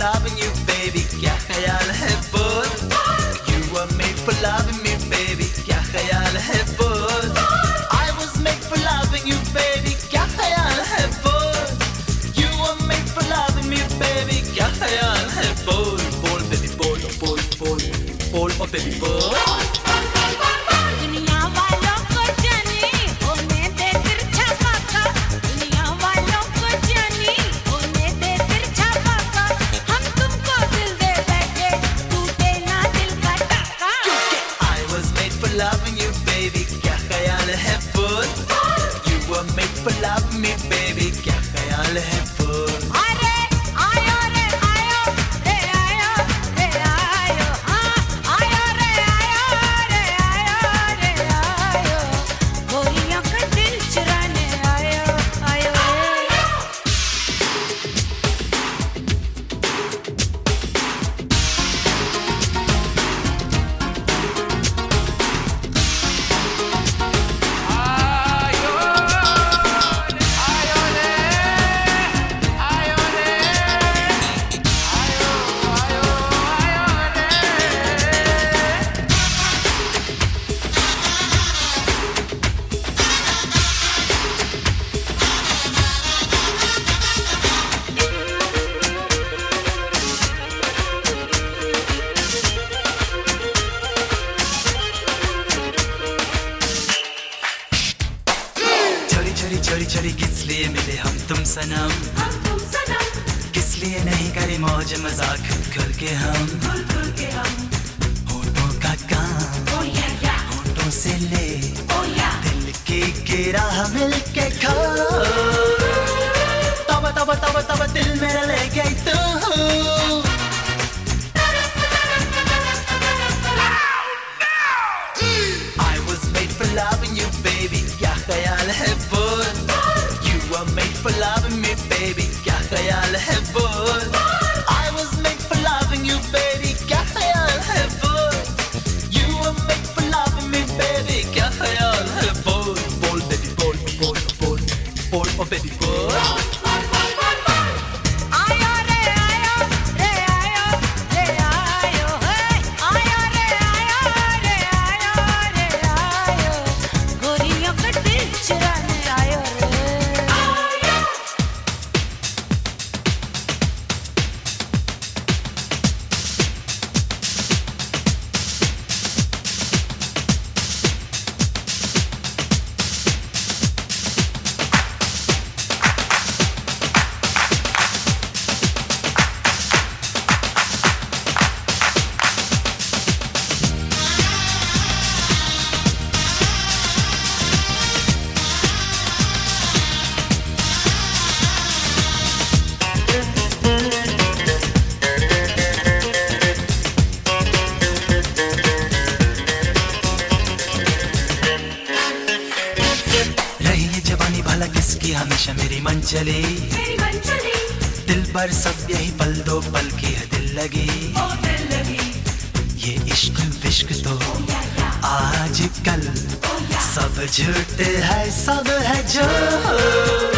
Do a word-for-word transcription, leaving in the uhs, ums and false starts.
loving you, baby. क्या ख्याल है बोल? You were made for loving me, baby. क्या ख्याल है बोल? I was made for loving you, baby. क्या ख्याल है बोल? You were made for loving me, baby. क्या ख्याल है बोल? बोल baby बोल, बोल बोल बोल oh baby बोल. Loving you, baby, क्या ख्याल है बोल? You were made for loving me, baby, क्या ख्याल है बोल? अरे आयो रे आयो रे आयो रे आयो हाँ आयो रे आयो रे आयो रे आयो गोरियों का दिल चुराने आयो आयो चोरी चोरी किस लिए मिले हम तुम सनम? हम तुम सनम किस लिए नहीं करे मौज मजाक खुल खुल के हम? खुल खुल के हम होठों का काम ओ या या होठों से ले ओ या दिल की गिराह मिल के खो. तब तब तब तब दिल मेरा ले गई तू. I was made for loving you, baby. क्या ख्याल है बोल? You were made for loving me, baby. क्या ख्याल है बोल? I was made for loving you, baby. क्या ख्याल है बोल? You were made for loving me, baby. क्या ख्याल है बोल? बोल baby बोल बोल बोल बोल oh baby बोल. आयो रे आयो रे आयो रे आयो हे आयो रे आयो रे आयो रे आयो गोरियों का दिल चुराने आयो रे आयो किसकी हमेशा मेरी मन चली मेरी मन चली दिल पर सब यही पल दो पल की है दिल लगी. ओ दिल लगी ये इश्क विश्क तो आज कल सब झूठ है सब है जो